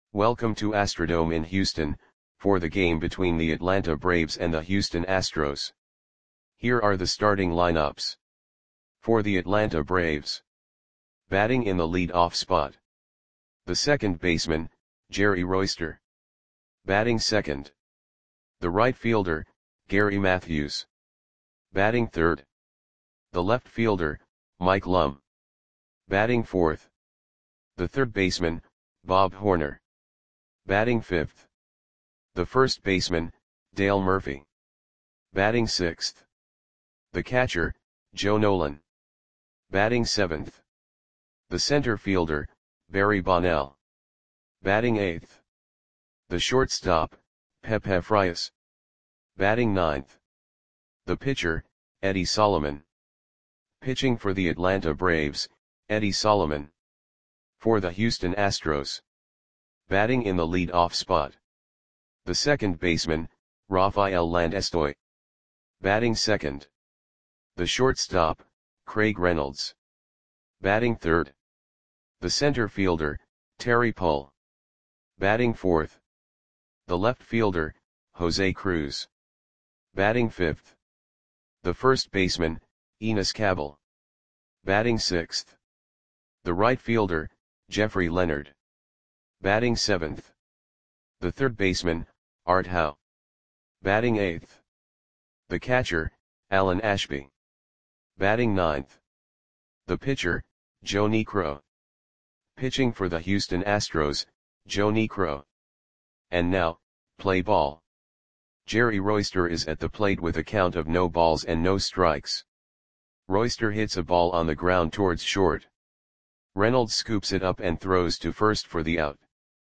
Welcome to Astrodome in Houston, for the game between the Atlanta Braves and the Houston Astros. Here are the starting lineups. For the Atlanta Braves. Batting in the lead-off spot. The second baseman, Jerry Royster. Batting second. The right fielder, Gary Matthews. Batting third. The left fielder, Mike Lum. Batting fourth. The third baseman, Bob Horner. Batting fifth. The first baseman, Dale Murphy. Batting sixth. The catcher, Joe Nolan. Batting seventh. The center fielder, Barry Bonnell. Batting eighth. The shortstop, Pepe Frias. Batting ninth. The pitcher, Eddie Solomon. Pitching for the Atlanta Braves, Eddie Solomon. For the Houston Astros. Batting in the lead-off spot. The second baseman, Rafael Landestoy. Batting second. The shortstop, Craig Reynolds. Batting third. The center fielder, Terry Pull. Batting fourth. The left fielder, Jose Cruz. Batting fifth. The first baseman, Enos Cabell. Batting sixth. The right fielder, Jeffrey Leonard. Batting seventh. The third baseman, Art Howe. Batting eighth. The catcher, Alan Ashby. Batting ninth. The pitcher, Joe Niekro. Pitching for the Houston Astros, Joe Niekro. And now, play ball. Jerry Royster is at the plate with a count of no balls and no strikes. Royster hits a ball on the ground towards short. Reynolds scoops it up and throws to first for the out.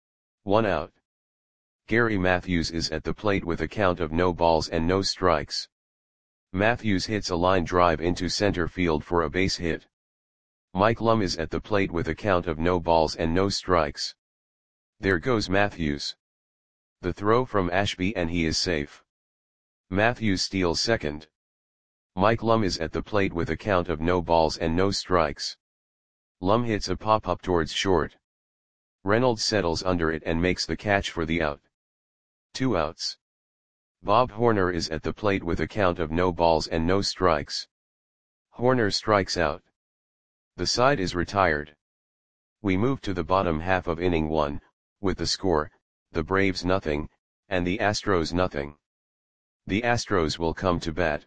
1 out. Gary Matthews is at the plate with a count of no balls and no strikes. Matthews hits a line drive into center field for a base hit. Mike Lum is at the plate with a count of no balls and no strikes. There goes Matthews. The throw from Ashby and he is safe. Matthews steals second. Mike Lum is at the plate with a count of no balls and no strikes. Lum hits a pop-up towards short. Reynolds settles under it and makes the catch for the out. 2 outs. Bob Horner is at the plate with a count of no balls and no strikes. Horner strikes out. The side is retired. We move to the bottom half of inning 1, with the score, the Braves nothing, and the Astros nothing. The Astros will come to bat.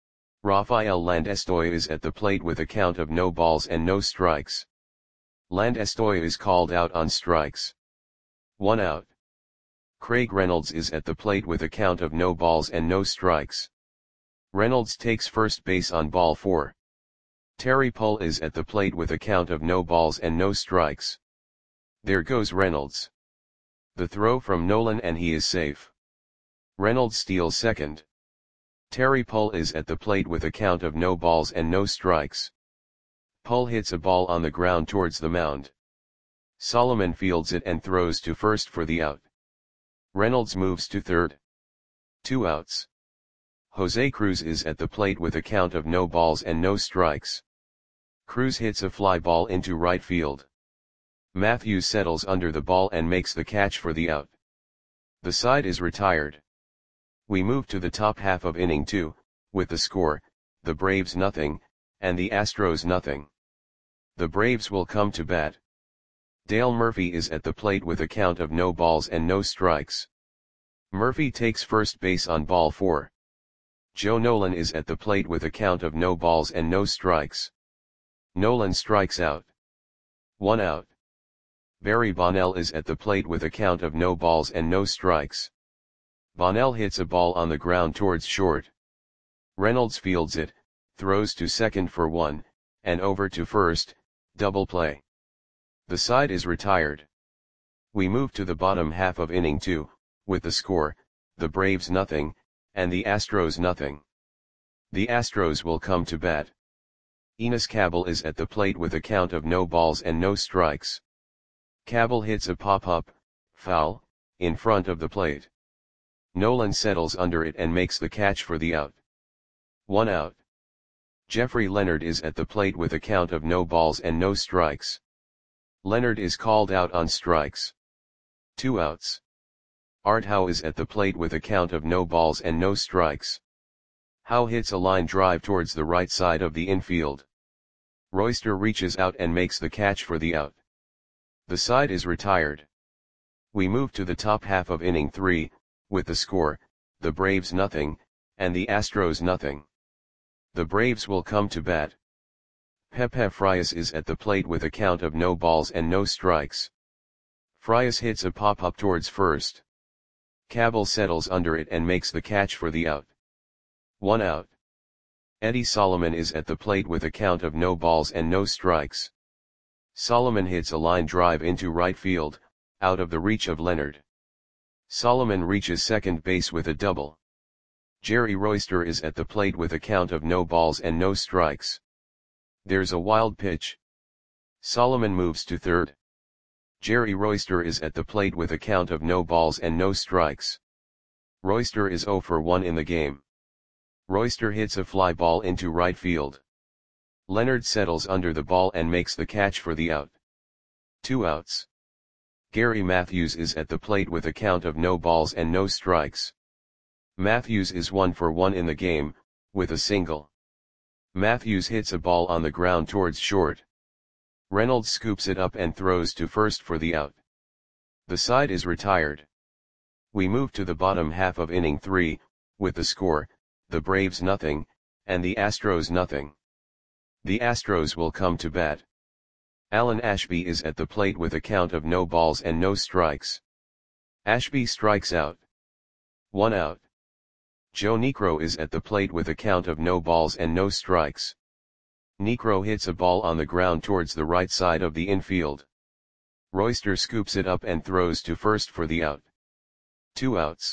Rafael Landestoy is at the plate with a count of no balls and no strikes. Landestoy is called out on strikes. 1 out. Craig Reynolds is at the plate with a count of no balls and no strikes. Reynolds takes first base on ball 4. Terry Pull is at the plate with a count of no balls and no strikes. There goes Reynolds. The throw from Nolan and he is safe. Reynolds steals second. Terry Pull is at the plate with a count of no balls and no strikes. Pull hits a ball on the ground towards the mound. Solomon fields it and throws to first for the out. Reynolds moves to third. 2 outs. Jose Cruz is at the plate with a count of no balls and no strikes. Cruz hits a fly ball into right field. Matthews settles under the ball and makes the catch for the out. The side is retired. We move to the top half of inning 2, with the score, the Braves nothing, and the Astros nothing. The Braves will come to bat. Dale Murphy is at the plate with a count of no balls and no strikes. Murphy takes first base on ball 4. Joe Nolan is at the plate with a count of no balls and no strikes. Nolan strikes out. 1 out. Barry Bonnell is at the plate with a count of no balls and no strikes. Bonnell hits a ball on the ground towards short. Reynolds fields it, throws to second for 1, and over to first, double play. The side is retired. We move to the bottom half of inning 2, with the score, the Braves nothing, and the Astros nothing. The Astros will come to bat. Enos Cabell is at the plate with a count of no balls and no strikes. Cabell hits a pop-up, foul, in front of the plate. Nolan settles under it and makes the catch for the out. 1 out. Jeffrey Leonard is at the plate with a count of no balls and no strikes. Leonard is called out on strikes. 2 outs. Art Howe is at the plate with a count of no balls and no strikes. Howe hits a line drive towards the right side of the infield. Royster reaches out and makes the catch for the out. The side is retired. We move to the top half of inning 3, with the score, the Braves nothing, and the Astros nothing. The Braves will come to bat. Pepe Frias is at the plate with a count of no balls and no strikes. Frias hits a pop-up towards first. Cabell settles under it and makes the catch for the out. 1 out. Eddie Solomon is at the plate with a count of no balls and no strikes. Solomon hits a line drive into right field, out of the reach of Leonard. Solomon reaches second base with a double. Jerry Royster is at the plate with a count of no balls and no strikes. There's a wild pitch. Solomon moves to third. Jerry Royster is at the plate with a count of no balls and no strikes. Royster is 0 for 1 in the game. Royster hits a fly ball into right field. Leonard settles under the ball and makes the catch for the out. 2 outs. Gary Matthews is at the plate with a count of no balls and no strikes. Matthews is 1 for 1 in the game, with a single. Matthews hits a ball on the ground towards short. Reynolds scoops it up and throws to first for the out. The side is retired. We move to the bottom half of inning 3, with the score, the Braves nothing, and the Astros nothing. The Astros will come to bat. Alan Ashby is at the plate with a count of no balls and no strikes. Ashby strikes out. 1 out. Joe Niekro is at the plate with a count of no balls and no strikes. Niekro hits a ball on the ground towards the right side of the infield. Royster scoops it up and throws to first for the out. 2 outs.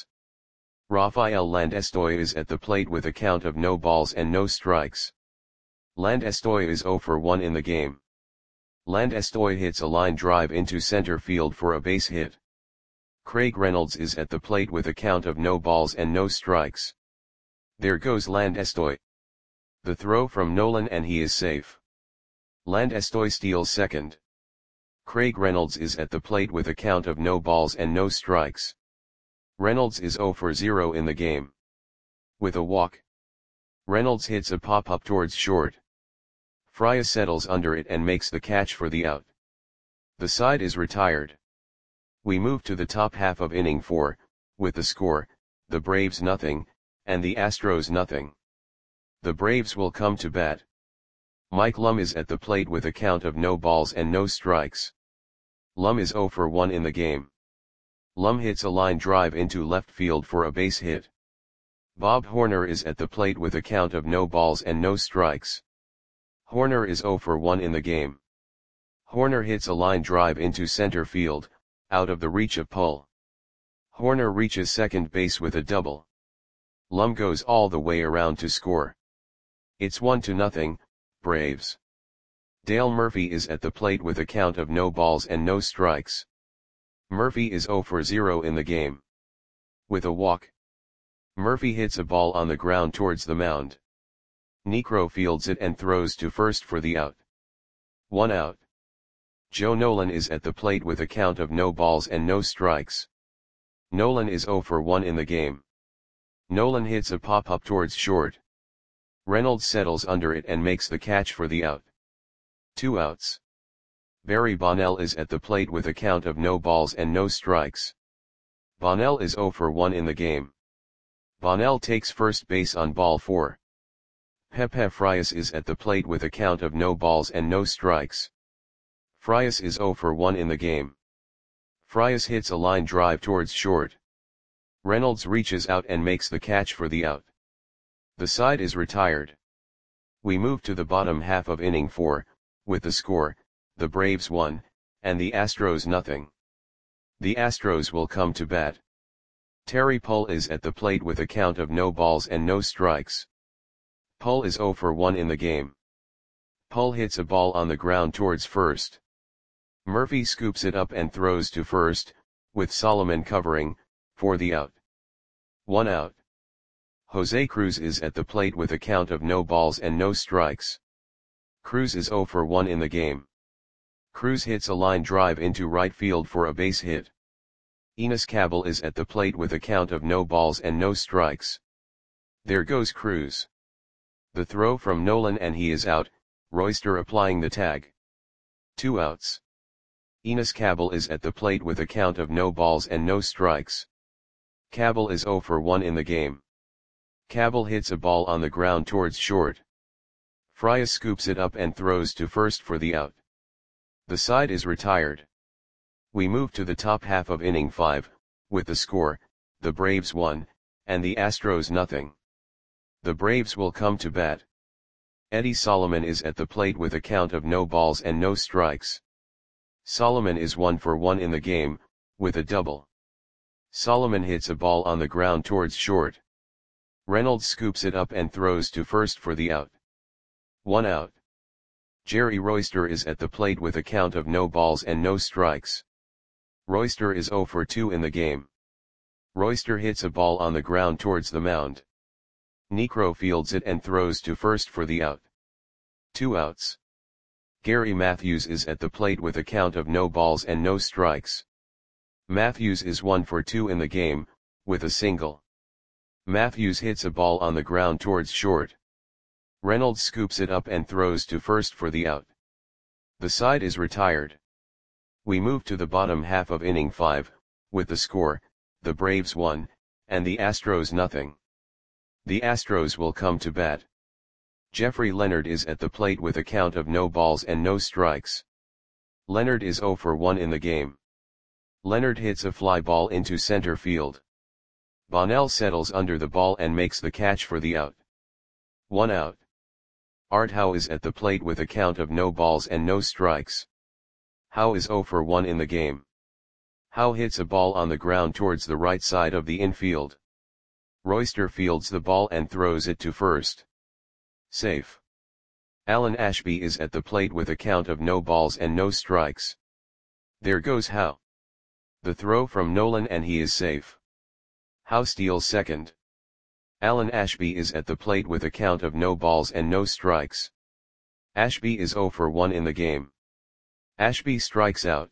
Rafael Landestoy is at the plate with a count of no balls and no strikes. Landestoy is 0 for 1 in the game. Landestoy hits a line drive into center field for a base hit. Craig Reynolds is at the plate with a count of no balls and no strikes. There goes Landestoy. The throw from Nolan and he is safe. Landestoy steals second. Craig Reynolds is at the plate with a count of no balls and no strikes. Reynolds is 0 for 0 in the game. With a walk. Reynolds hits a pop-up towards short. Frias settles under it and makes the catch for the out. The side is retired. We move to the top half of inning 4, with the score, the Braves nothing, and the Astros nothing. The Braves will come to bat. Mike Lum is at the plate with a count of no balls and no strikes. Lum is 0 for 1 in the game. Lum hits a line drive into left field for a base hit. Bob Horner is at the plate with a count of no balls and no strikes. Horner is 0 for 1 in the game. Horner hits a line drive into center field, out of the reach of Pull. Horner reaches second base with a double. Lum goes all the way around to score. It's 1-0, Braves. Dale Murphy is at the plate with a count of no balls and no strikes. Murphy is 0 for 0 in the game. With a walk. Murphy hits a ball on the ground towards the mound. Niekro fields it and throws to first for the out. 1 out. Joe Nolan is at the plate with a count of no balls and no strikes. Nolan is 0 for 1 in the game. Nolan hits a pop-up towards short. Reynolds settles under it and makes the catch for the out. 2 outs. Barry Bonnell is at the plate with a count of no balls and no strikes. Bonnell is 0 for 1 in the game. Bonnell takes first base on ball 4. Pepe Frias is at the plate with a count of no balls and no strikes. Frias is 0 for 1 in the game. Frias hits a line drive towards short. Reynolds reaches out and makes the catch for the out. The side is retired. We move to the bottom half of inning 4, with the score, the Braves 1, and the Astros nothing. The Astros will come to bat. Terry Pull is at the plate with a count of no balls and no strikes. Pull is 0 for 1 in the game. Pull hits a ball on the ground towards first. Murphy scoops it up and throws to first, with Solomon covering, for the out. 1 out. Jose Cruz is at the plate with a count of no balls and no strikes. Cruz is 0 for 1 in the game. Cruz hits a line drive into right field for a base hit. Enos Cabell is at the plate with a count of no balls and no strikes. There goes Cruz. The throw from Nolan and he is out, Royster applying the tag. 2 outs. Enos Cabell is at the plate with a count of no balls and no strikes. Cabell is 0 for 1 in the game. Cabell hits a ball on the ground towards short. Frias scoops it up and throws to first for the out. The side is retired. We move to the top half of inning 5, with the score, the Braves 1, and the Astros nothing. The Braves will come to bat. Eddie Solomon is at the plate with a count of no balls and no strikes. Solomon is 1 for 1 in the game, with a double. Solomon hits a ball on the ground towards short. Reynolds scoops it up and throws to first for the out. 1 out. Jerry Royster is at the plate with a count of no balls and no strikes. Royster is 0 for 2 in the game. Royster hits a ball on the ground towards the mound. Niekro fields it and throws to first for the out. 2 outs. Gary Matthews is at the plate with a count of no balls and no strikes. Matthews is 1 for 2 in the game, with a single. Matthews hits a ball on the ground towards short. Reynolds scoops it up and throws to first for the out. The side is retired. We move to the bottom half of inning 5, with the score, the Braves 1, and the Astros nothing. The Astros will come to bat. Jeffrey Leonard is at the plate with a count of no balls and no strikes. Leonard is 0 for 1 in the game. Leonard hits a fly ball into center field. Bonnell settles under the ball and makes the catch for the out. 1 out. Art Howe is at the plate with a count of no balls and no strikes. Howe is 0 for 1 in the game. Howe hits a ball on the ground towards the right side of the infield. Royster fields the ball and throws it to first. Safe. Alan Ashby is at the plate with a count of no balls and no strikes. There goes Howe. The throw from Nolan and he is safe. Howe steals second. Alan Ashby is at the plate with a count of no balls and no strikes. Ashby is 0 for 1 in the game. Ashby strikes out.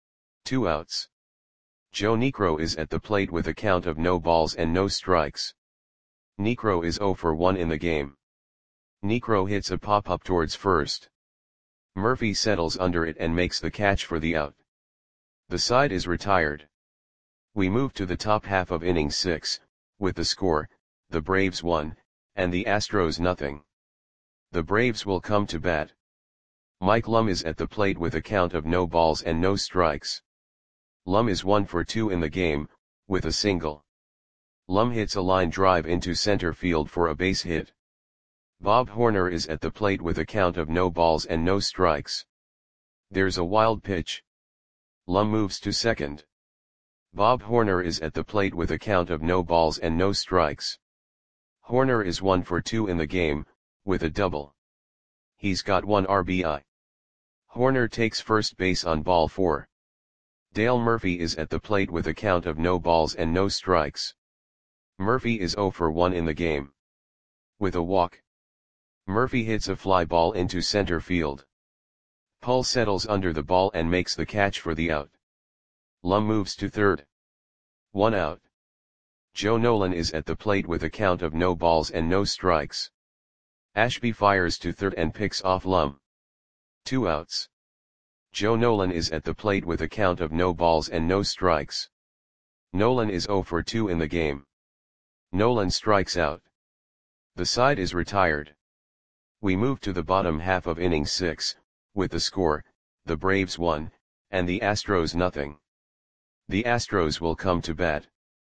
2 outs. Joe Niekro is at the plate with a count of no balls and no strikes. Niekro is 0 for 1 in the game. Niekro hits a pop-up towards first. Murphy settles under it and makes the catch for the out. The side is retired. We move to the top half of inning 6, with the score, the Braves 1, and the Astros nothing. The Braves will come to bat. Mike Lum is at the plate with a count of no balls and no strikes. Lum is 1 for 2 in the game, with a single. Lum hits a line drive into center field for a base hit. Bob Horner is at the plate with a count of no balls and no strikes. There's a wild pitch. Lum moves to second. Bob Horner is at the plate with a count of no balls and no strikes. Horner is 1 for 2 in the game, with a double. He's got 1 RBI. Horner takes first base on ball 4. Dale Murphy is at the plate with a count of no balls and no strikes. Murphy is 0 for 1 in the game. With a walk. Murphy hits a fly ball into center field. Pull settles under the ball and makes the catch for the out. Lum moves to third. 1 out. Joe Nolan is at the plate with a count of no balls and no strikes. Ashby fires to third and picks off Lum. 2 outs. Joe Nolan is at the plate with a count of no balls and no strikes. Nolan is 0 for 2 in the game. Nolan strikes out. The side is retired. We move to the bottom half of inning 6, with the score, the Braves 1, and the Astros nothing. The Astros will come to bat.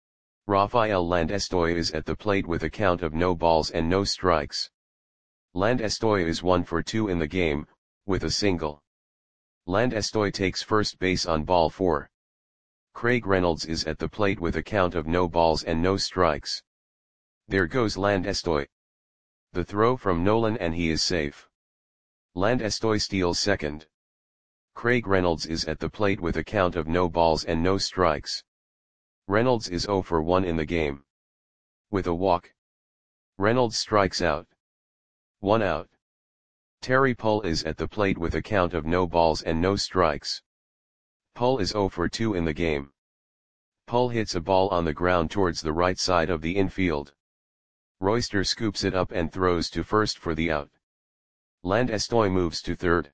Rafael Landestoy is at the plate with a count of no balls and no strikes. Landestoy is 1 for 2 in the game, with a single. Landestoy takes first base on ball 4. Craig Reynolds is at the plate with a count of no balls and no strikes. There goes Landestoy. The throw from Nolan and he is safe. Landestoy steals second. Craig Reynolds is at the plate with a count of no balls and no strikes. Reynolds is 0 for 1 in the game. With a walk. Reynolds strikes out. 1 out. Terry Pull is at the plate with a count of no balls and no strikes. Pull is 0 for 2 in the game. Pull hits a ball on the ground towards the right side of the infield. Royster scoops it up and throws to first for the out. Landestoy moves to third.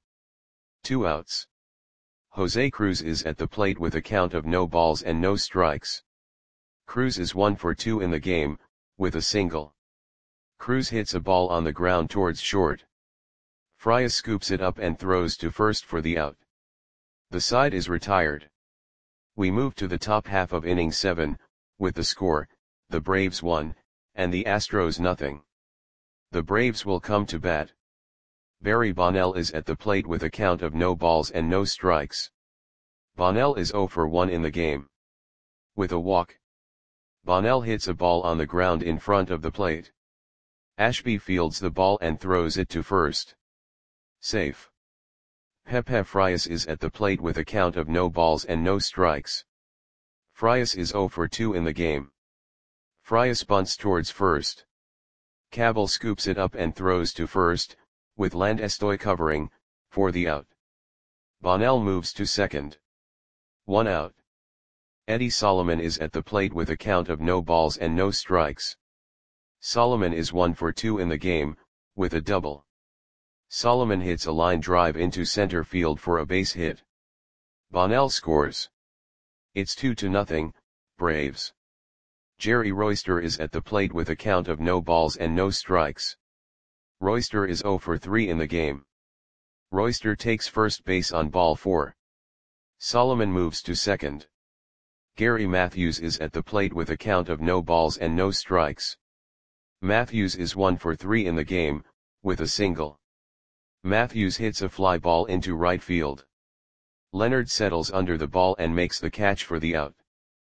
2 outs. Jose Cruz is at the plate with a count of no balls and no strikes. Cruz is 1 for 2 in the game, with a single. Cruz hits a ball on the ground towards short. Frias scoops it up and throws to first for the out. The side is retired. We move to the top half of inning 7, with the score, the Braves 1, and the Astros nothing. The Braves will come to bat. Barry Bonnell is at the plate with a count of no balls and no strikes. Bonnell is 0 for 1 in the game. With a walk. Bonnell hits a ball on the ground in front of the plate. Ashby fields the ball and throws it to first. Safe. Pepe Frias is at the plate with a count of no balls and no strikes. Frias is 0 for 2 in the game. Frias bunts towards first. Cabell scoops it up and throws to first, with Landestoy covering, for the out. Bonnell moves to second. 1 out. Eddie Solomon is at the plate with a count of no balls and no strikes. Solomon is 1 for 2 in the game, with a double. Solomon hits a line drive into center field for a base hit. Bonnell scores. It's 2-0, Braves. Jerry Royster is at the plate with a count of no balls and no strikes. Royster is 0 for 3 in the game. Royster takes first base on ball 4. Solomon moves to second. Gary Matthews is at the plate with a count of no balls and no strikes. Matthews is 1 for 3 in the game, with a single. Matthews hits a fly ball into right field. Leonard settles under the ball and makes the catch for the out.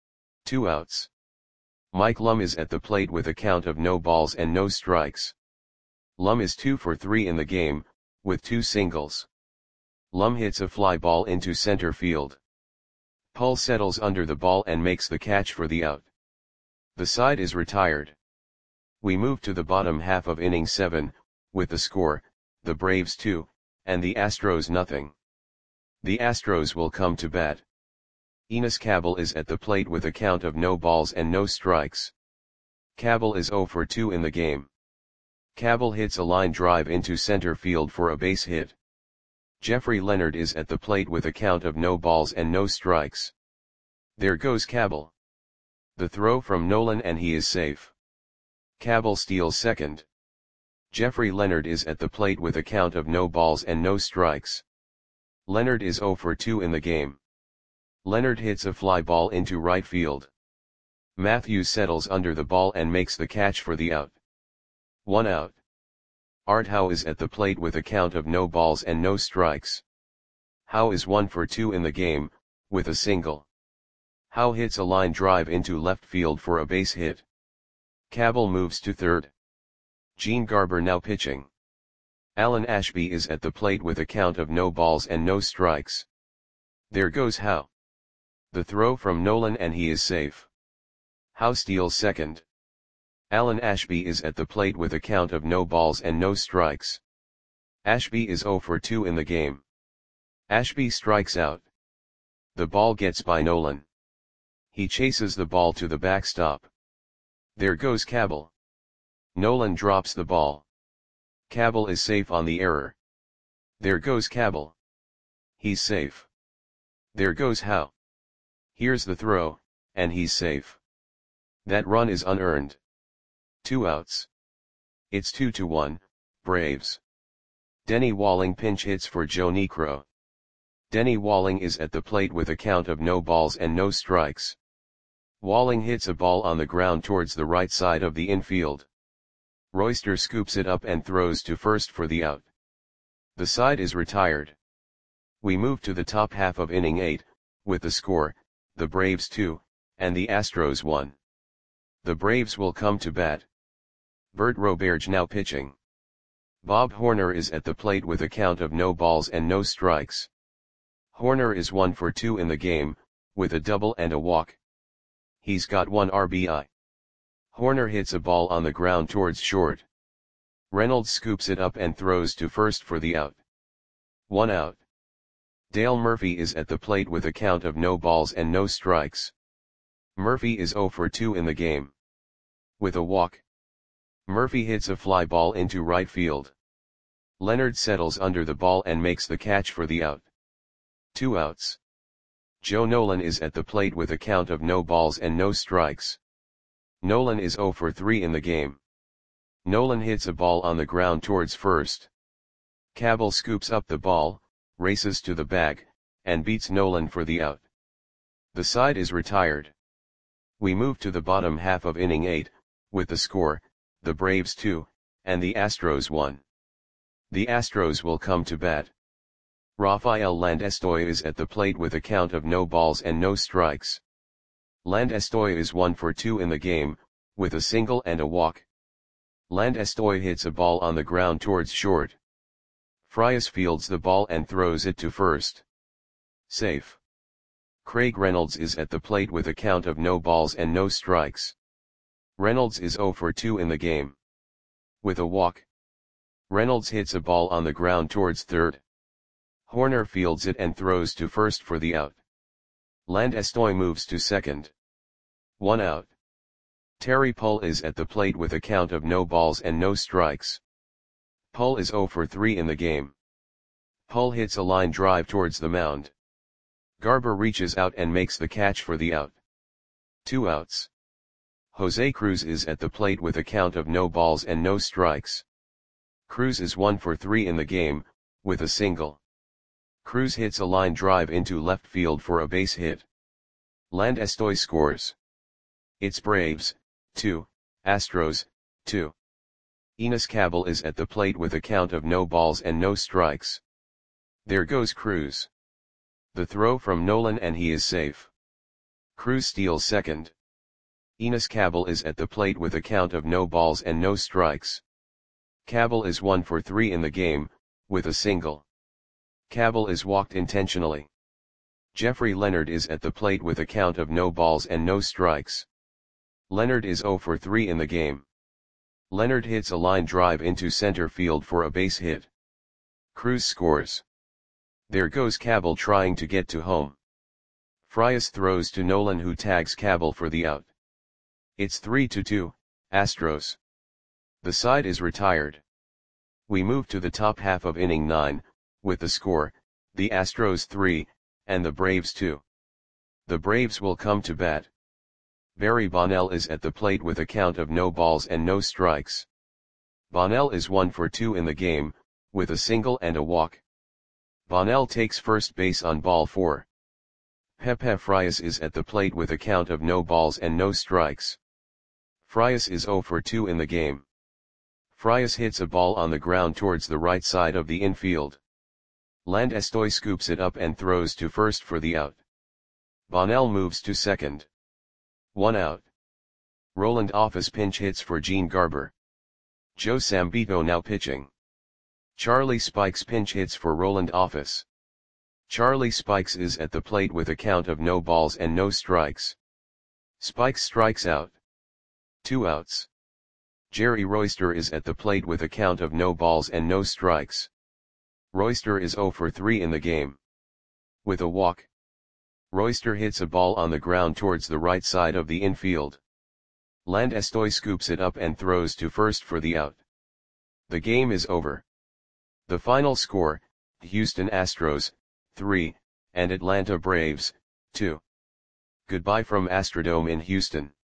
2 outs. Mike Lum is at the plate with a count of no balls and no strikes. Lum is 2 for 3 in the game, with 2 singles. Lum hits a fly ball into center field. Pull settles under the ball and makes the catch for the out. The side is retired. We move to the bottom half of inning 7, with the score, the Braves 2, and the Astros nothing. The Astros will come to bat. Enos Cabell is at the plate with a count of no balls and no strikes. Cabell is 0 for 2 in the game. Cabell hits a line drive into center field for a base hit. Jeffrey Leonard is at the plate with a count of no balls and no strikes. There goes Cabell. The throw from Nolan and he is safe. Cabell steals second. Jeffrey Leonard is at the plate with a count of no balls and no strikes. Leonard is 0 for 2 in the game. Leonard hits a fly ball into right field. Matthews settles under the ball and makes the catch for the out. 1 out. Art Howe is at the plate with a count of no balls and no strikes. Howe is 1 for 2 in the game, with a single. Howe hits a line drive into left field for a base hit. Cabell moves to third. Gene Garber now pitching. Alan Ashby is at the plate with a count of no balls and no strikes. There goes Howe. The throw from Nolan and he is safe. Howe steals second. Alan Ashby is at the plate with a count of no balls and no strikes. Ashby is 0 for 2 in the game. Ashby strikes out. The ball gets by Nolan. He chases the ball to the backstop. There goes Cabell. Nolan drops the ball. Cabell is safe on the error. There goes Cabell. He's safe. There goes Howe. Here's the throw, and he's safe. That run is unearned. 2 outs. It's 2-1, Braves. Denny Walling pinch hits for Joe Niekro. Denny Walling is at the plate with a count of no balls and no strikes. Walling hits a ball on the ground towards the right side of the infield. Royster scoops it up and throws to first for the out. The side is retired. We move to the top half of inning 8, with the score, the Braves 2, and the Astros 1. The Braves will come to bat. Bert Roberge now pitching. Bob Horner is at the plate with a count of no balls and no strikes. Horner is 1 for 2 in the game, with a double and a walk. He's got 1 RBI. Horner hits a ball on the ground towards short. Reynolds scoops it up and throws to first for the out. 1 out. Dale Murphy is at the plate with a count of no balls and no strikes. Murphy is 0 for 2 in the game. With a walk, Murphy hits a fly ball into right field. Leonard settles under the ball and makes the catch for the out. 2 outs. Joe Nolan is at the plate with a count of no balls and no strikes. Nolan is 0 for 3 in the game. Nolan hits a ball on the ground towards first. Cabell scoops up the ball, races to the bag, and beats Nolan for the out. The side is retired. We move to the bottom half of inning 8, with the score, the Braves 2, and the Astros 1. The Astros will come to bat. Rafael Landestoy is at the plate with a count of no balls and no strikes. Landestoy is 1 for 2 in the game, with a single and a walk. Landestoy hits a ball on the ground towards short. Frias fields the ball and throws it to first. Safe. Craig Reynolds is at the plate with a count of no balls and no strikes. Reynolds is 0 for 2 in the game. With a walk, Reynolds hits a ball on the ground towards third. Horner fields it and throws to first for the out. Landestoy moves to second. 1 out. Terry Pull is at the plate with a count of no balls and no strikes. Pull is 0 for 3 in the game. Pull hits a line drive towards the mound. Garber reaches out and makes the catch for the out. 2 outs. Jose Cruz is at the plate with a count of no balls and no strikes. Cruz is 1 for 3 in the game, with a single. Cruz hits a line drive into left field for a base hit. Landestoy scores. It's Braves, 2, Astros, 2. Enos Cabell is at the plate with a count of no balls and no strikes. There goes Cruz. The throw from Nolan and he is safe. Cruz steals second. Enos Cabell is at the plate with a count of no balls and no strikes. Cabell is 1 for 3 in the game, with a single. Cabell is walked intentionally. Jeffrey Leonard is at the plate with a count of no balls and no strikes. Leonard is 0 for 3 in the game. Leonard hits a line drive into center field for a base hit. Cruz scores. There goes Cabell trying to get to home. Frias throws to Nolan who tags Cabell for the out. It's 3-2, Astros. The side is retired. We move to the top half of inning 9, with the score, the Astros 3, and the Braves 2. The Braves will come to bat. Barry Bonnell is at the plate with a count of no balls and no strikes. Bonnell is 1 for 2 in the game, with a single and a walk. Bonnell takes first base on ball 4. Pepe Frias is at the plate with a count of no balls and no strikes. Frias is 0 for 2 in the game. Frias hits a ball on the ground towards the right side of the infield. Landestoy scoops it up and throws to first for the out. Bonnell moves to second. 1 out. Roland Office pinch hits for Gene Garber. Joe Sambito now pitching. Charlie Spikes pinch hits for Roland Office. Charlie Spikes is at the plate with a count of no balls and no strikes. Spikes strikes out. 2 outs. Jerry Royster is at the plate with a count of no balls and no strikes. Royster is 0 for 3 in the game. With a walk, Royster hits a ball on the ground towards the right side of the infield. Landestoy scoops it up and throws to first for the out. The game is over. The final score, Houston Astros, 3, and Atlanta Braves, 2. Goodbye from Astrodome in Houston.